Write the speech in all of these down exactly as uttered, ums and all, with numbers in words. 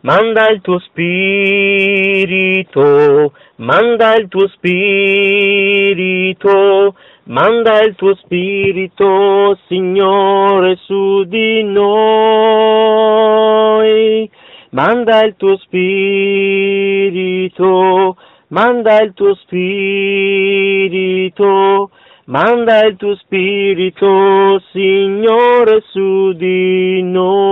manda il tuo spirito, manda il tuo spirito, manda il tuo spirito, Signore, su di noi. Manda il tuo spirito, manda il tuo spirito, manda il tuo spirito, Signore, su di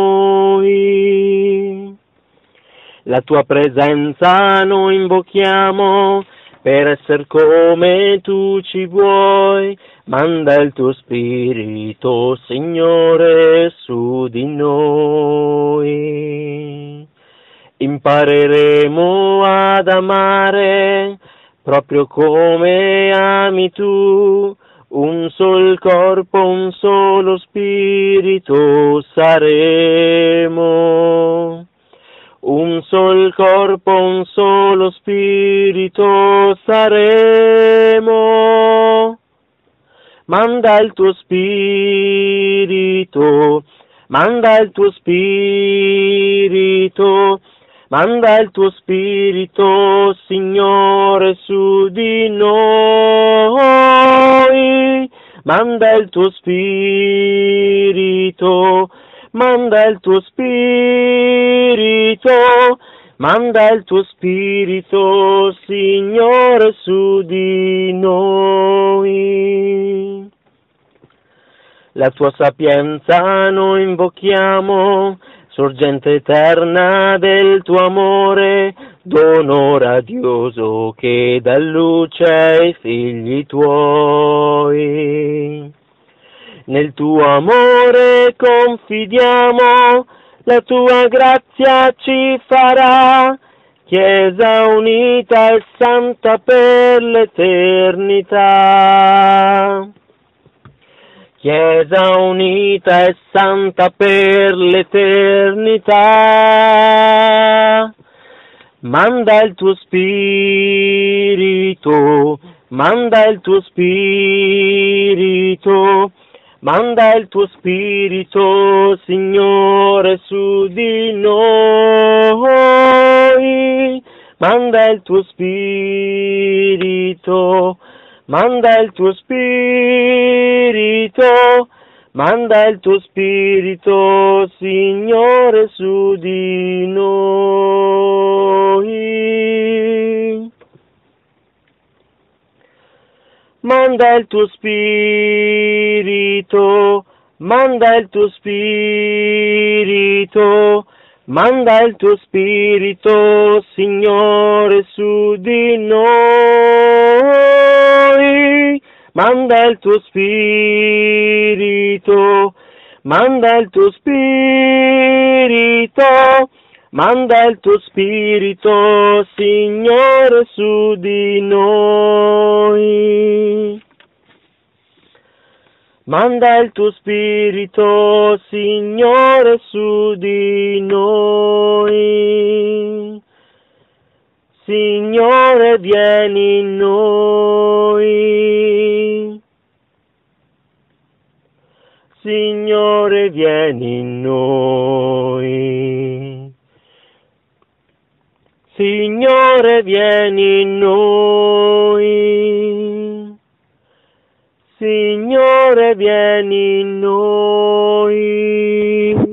noi. La tua presenza noi invochiamo per essere come tu ci vuoi. Manda il tuo spirito, Signore, su di noi. Impareremo ad amare proprio come ami tu. Un sol corpo, un solo spirito saremo. Un sol corpo, un solo spirito saremo. Manda il tuo spirito, manda il tuo spirito, manda il tuo spirito, Signore, su di noi. Manda il tuo spirito, manda il tuo spirito, manda il tuo spirito, Signore, su di noi. La tua sapienza noi invochiamo, sorgente eterna del tuo amore, dono radioso che dà luce ai figli tuoi. Nel tuo amore confidiamo, la tua grazia ci farà, Chiesa unita e santa per l'eternità. Chiesa unita e santa per l'eternità. Manda il tuo spirito, manda il tuo spirito, manda il tuo spirito, Signore, su di noi. Manda il tuo spirito, manda il tuo spirito, manda il tuo spirito, Signore, su di noi. Manda il tuo spirito, manda il tuo spirito, manda il tuo spirito, Signore, su di noi. Manda il tuo spirito, manda il tuo spirito, manda il tuo spirito, Signore, su di noi. Manda il tuo spirito, Signore, su di noi. Signore, vieni in noi. Signore, vieni in noi. Signore, vieni in noi. Signore, vieni in noi.